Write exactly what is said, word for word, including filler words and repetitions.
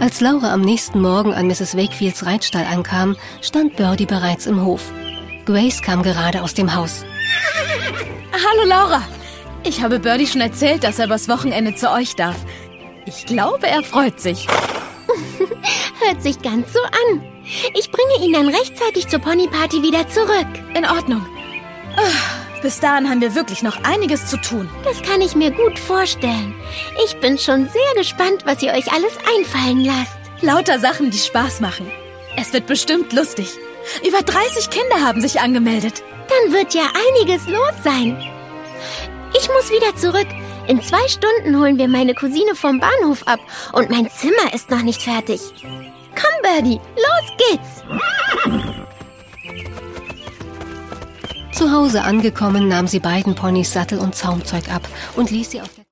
Als Laura am nächsten Morgen an Misses Wakefields Reitstall ankam, stand Birdie bereits im Hof. Grace kam gerade aus dem Haus. Hallo Laura! Ich habe Birdie schon erzählt, dass er übers Wochenende zu euch darf. Ich glaube, er freut sich. Hört sich ganz so an. Ich bringe ihn dann rechtzeitig zur Ponyparty wieder zurück. In Ordnung. Bis dahin haben wir wirklich noch einiges zu tun. Das kann ich mir gut vorstellen. Ich bin schon sehr gespannt, was ihr euch alles einfallen lasst. Lauter Sachen, die Spaß machen. Es wird bestimmt lustig. Über dreißig Kinder haben sich angemeldet. Dann wird ja einiges los sein. Ich muss wieder zurück. In zwei Stunden holen wir meine Cousine vom Bahnhof ab und mein Zimmer ist noch nicht fertig. Komm, Birdie, los geht's! Zu Hause angekommen, nahm sie beiden Ponys Sattel und Zaumzeug ab und ließ sie auf der